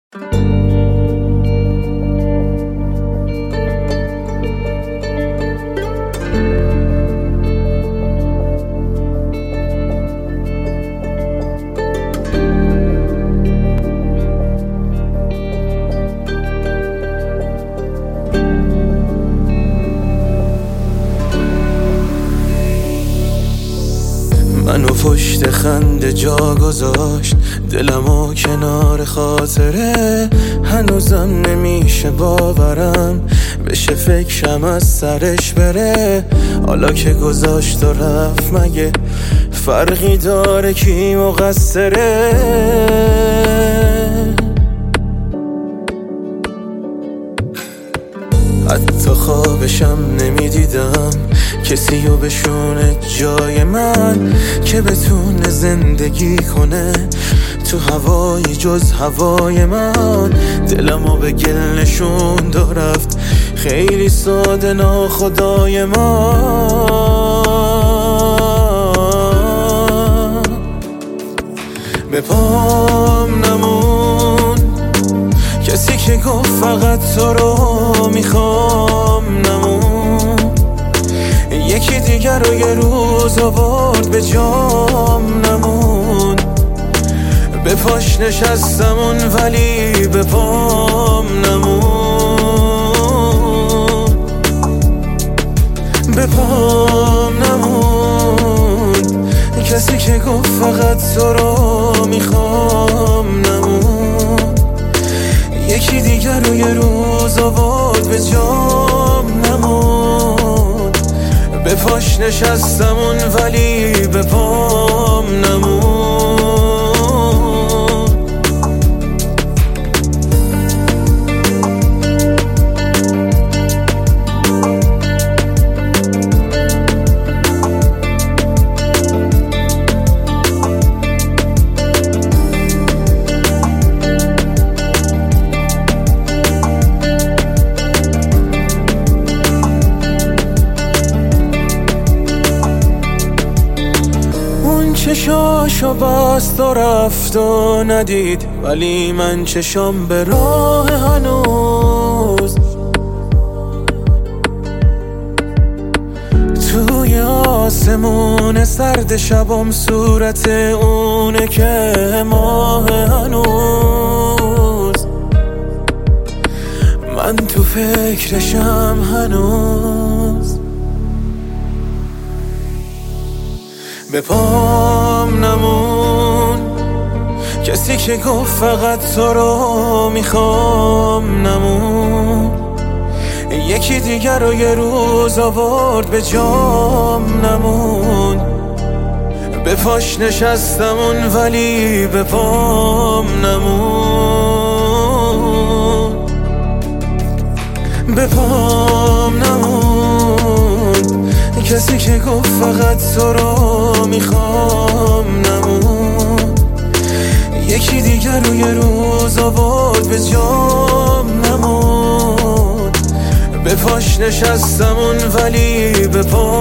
منو پشت خنده جا گذاشت، دلمو کنار خاطره. هنوزم نمیشه باورم بشه فکرم از سرش بره. حالا که گذاشت و رفت مگه فرقی داره کی مقصره؟ حتی خوابشم نمیدیدم کسی رو بشونه جای من که بتونه زندگی کنه تو هوای جز هوای من. دلمو به گل نشون رفت خیلی ساده ناخدای من. به پام نمون کسی که گفت فقط تو رو میخوام، نمون یکی دیگر رو یه روز آورد به جام، نمون به پاش نشستمون ولی به پام نمون. به پام نمون کسی که گفت فقط تو رو میخوام، نمون یکی دیگر رو یه روز آورد به جام، نمون به پاش نشستمون ولی به پام نمون. چشاشو بست و رفت و ندید، ولی من چشام به راه هنوز. توی آسمون سرد شبم صورت اونه که ماه هنوز. من تو فکرشم هنوز. به پام نمون کسی که گفت فقط تو رو میخوام، نمون یکی دیگر رو یه روز آورد به جام، نمون به پاش نشستمون ولی به پام نمون. به پام نمون کسی که گفت فقط تو رو میخوام، نمون یکی دیگر رو یه روز آورد به جام، نمون به پاش نشستمون ولی به پام